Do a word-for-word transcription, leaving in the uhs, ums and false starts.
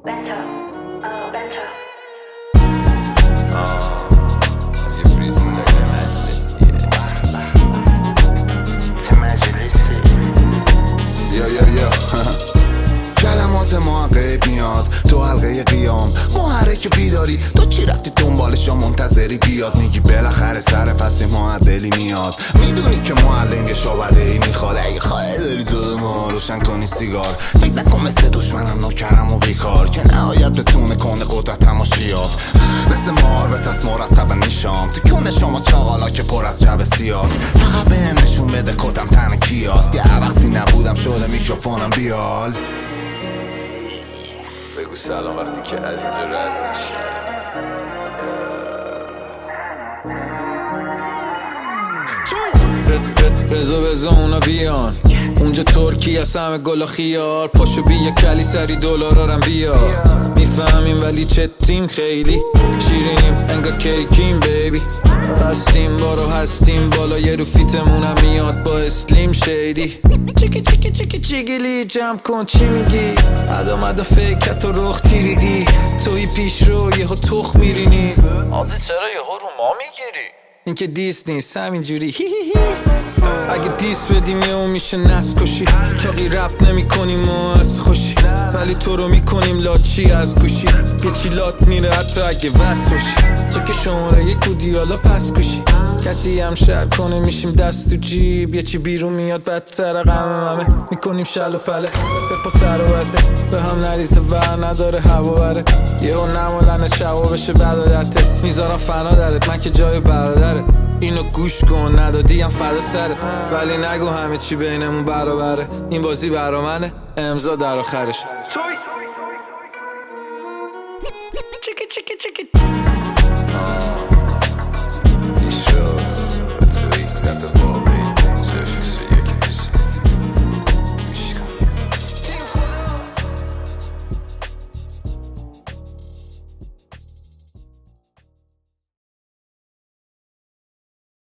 Better, oh better. آه یه فریستایل مجلسیه مجلسی یا یا یا کلمات ما غیب میاد تو حلقه قیام محرک بیداری تو چی رفتی دنبالش یا منتظری بیاد میگی بالاخره سر فصل معدلی میاد میدونی که معلم شعبده ای میخواد اگه خواهی داری تو ما روشن کنی سیگار فکر نکن مثل دشمنم نوکرم و بیکار که نهایت بتونه کنه قدرتم و شیاف مثل مار به تست مرتب نیشام تو کونه شما چاقالا که پر از جب سیاست فقط بهم نشون بده کتم تن کیاست یه وقتی نبودم شده میکروفونم بیال بگو سلام وقتی که از اینجا رد میشی رزا بزا اونا بیان اونجا ترکی از همه گل و خیار پاشو بیا کلی سری دلارارم بیار میفهمیم ولی چتیم خیلی شیرینیم انگا کیکیم بیبی هستیم بارو هستیم بالا یه رو فیتمونم میاد با اسلیم شیدی چیکی چیکی چیکی چیگیلی جمع کن چی میگی ادا مدا فکت و رخ تیریدی توی پیش رو یه ها تخ میرینی آزی چرا یه ها رو ما میگیری این که دیس نیست همینجوری هی هی هی اگه دیس بدیم یه اون میشه نس کشی چاقی رپ نمی کنیم و از خوشی ولی تو رو میکنیم لاچی از گوشی یه چی لات میره حتی اگه وست باشی تو که شماره یک بودی حالا پس کشی کسی هم شر کنه میشیم دست تو جیب یه چی بیرون میاد بدتر غم همه میکنیم شل و پله بپا سر و وزه به هم نریزه ور نداره هوا بره یه اون نمالنه شوا بشه بدادته میذارم فنا درت من که جای برادره اینو گوش کن ندادیم فردا سره ولی نگو همه چی بینمون برابره این بازی برا منه امضا در آخرش آه